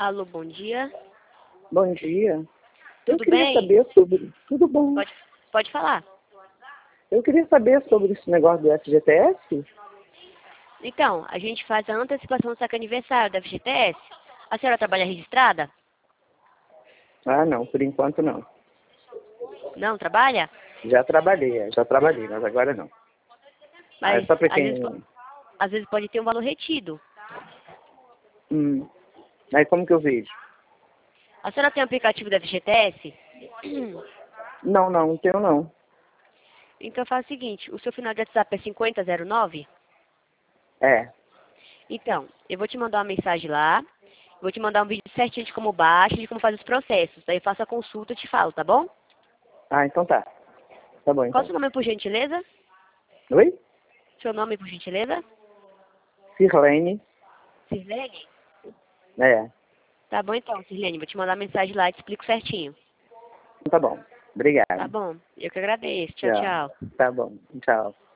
Alô, bom dia. Bom dia. Eu Tudo queria bem? saber sobre... Tudo bom. Pode falar. Eu queria saber sobre esse negócio do FGTS. Então, a gente faz a antecipação do saque aniversário da FGTS. A senhora trabalha registrada? Ah, não. Por enquanto, não. Não trabalha? Já trabalhei, mas agora não. Ah, é Mas só para às vezes, quem... às vezes pode ter um valor retido. Aí como que eu vejo? A senhora tem o aplicativo da FGTS? Não tenho não. Então faz o seguinte, o seu final de WhatsApp é 5009? É. Então, eu vou te mandar uma mensagem lá, vou te mandar um vídeo certinho de como baixa, de como faz os processos. Daí eu faço a consulta e te falo, tá bom? Ah, então tá. Tá bom, Qual o então. seu nome, por gentileza? Oi? Seu nome, por gentileza? Sirlene. Sirlene? É. Tá bom então, Sirlene, vou te mandar mensagem lá e te explico certinho. Tá bom. Tá Obrigado. bom? Eu que agradeço. Tchau, Tchau. tchau. Tá bom. Tchau.